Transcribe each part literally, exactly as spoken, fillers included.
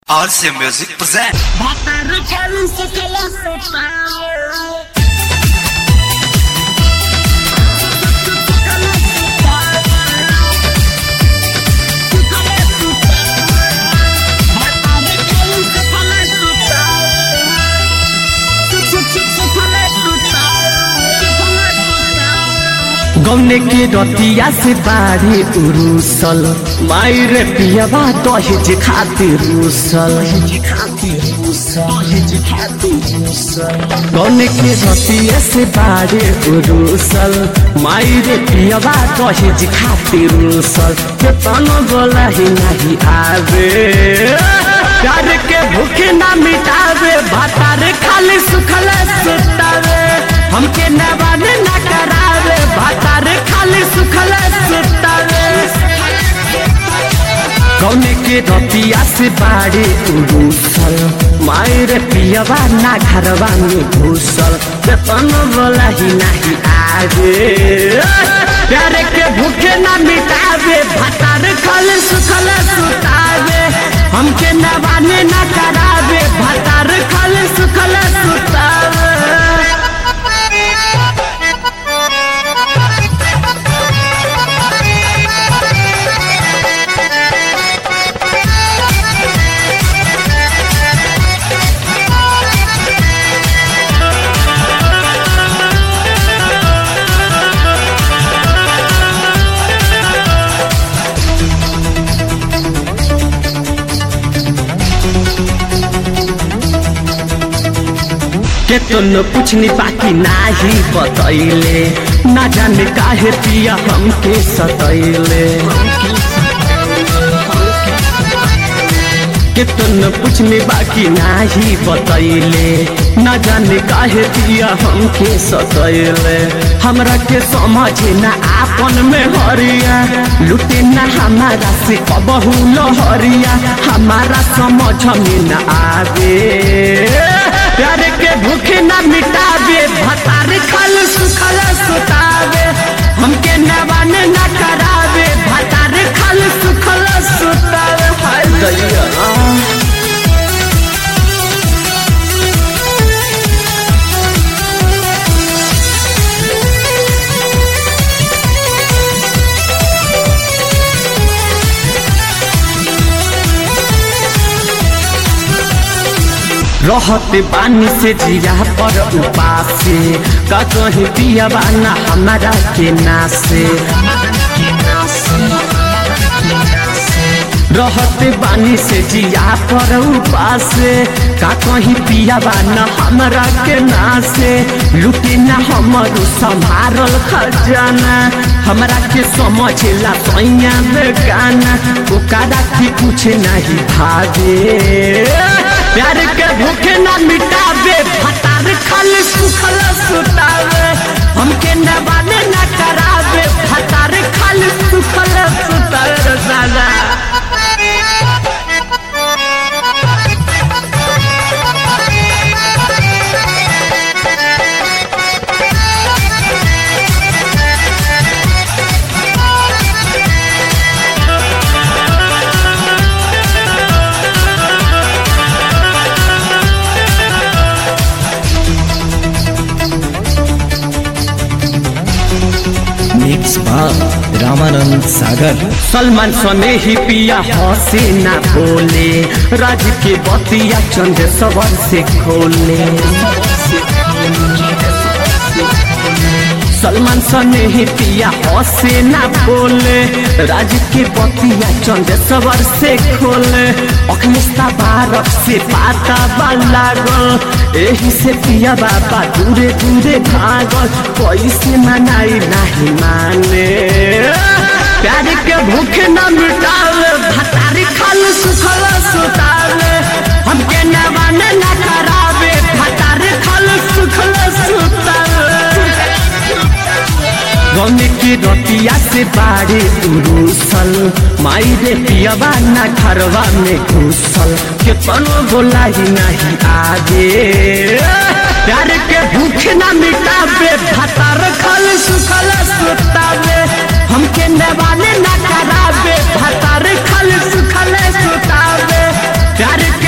R C Music present. गौने के रतिया से बारी उरुसल मायर पियवा दहेज खातिर रुसल गौने के रतिया से बारी उरुसल मायर पियवा दहेज खातिर रुसल के तनो बोला ही नहीं आवे प्यार के भूखे ना मिटावे भातार खाली सुखल सुतावे हमके नवाने ना करावे भातार खाली सुखल सुतावे गौने के रतिया से बाड़े उरुसल मायर पियवा ना घरवा में घुसल बेतन बोला ही नहीं आगे प्यार के भूखे ना मिटावे भातार खाली सुखल सुतावे हमके नवाने ना करावे भातार खाली सुखल सुतावे के तुम पूछनी बाकी नाही बतैले ना जाने काहे पिया हमके सतैले के तुम पूछनी बाकी नाही बतैले ना जाने काहे पिया हमके सतैले हमरा के समझे ना आपन में हरिया लुटे ना हमारा से कबहू लहरिया हमारा समझ में ना आवे प्यार के भूखे ना मिटावे भतार खल सुखल सुतावे हमके नवाने ना करावे भतार खल सुखल सुतावे हाय दैया रहते बानी से जिया पर उपासे का कहीं पिया बाना हमारा के नासे रहते बानी से जिया पर उपासे का कहीं पिया बाना हमारा के नासे लुटे ना हमारो संभारल खजाना हमरा के समझला सैया बेगाना ओकरा की कुछ नहीं भागे प्यार के भूखे ना मिटावे भतार खाली सुखल सुतावे हमके नवाने ना करावे भतार खाली सुखल सुतावे साला रामानंद सागर सलमान सने ही पिया हंसे ना बोले राज के बतिया चंद सवर से खोले सलमान सने ही पिया हंसे ना बोले राज के बतिया चंद सवर से खोले अखिलेश्ता भारत से पाता लागल एही से पिया बाबा दूरे दूरे भागल कैसे मनाई नहीं माने प्यार के भूखे न मिटावे भतारी खाल सुखल सुतावे हमके नवाने न करावे भतारी खाल सुखल सुतावे गौने की रतिया से बाड़े उरुसल माई रे पियवा ना घरवा में घुसल के तनो बोला ही नहीं आगे प्यार के भूखे ना मिटावे भतार खाल सुखल सुतावे हमके नवाने ना करावे भतार खाल सुखल सुतावे प्यार के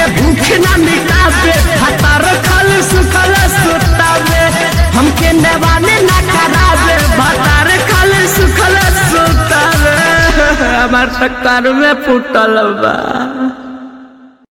हमार टक्कर में फुटल बा।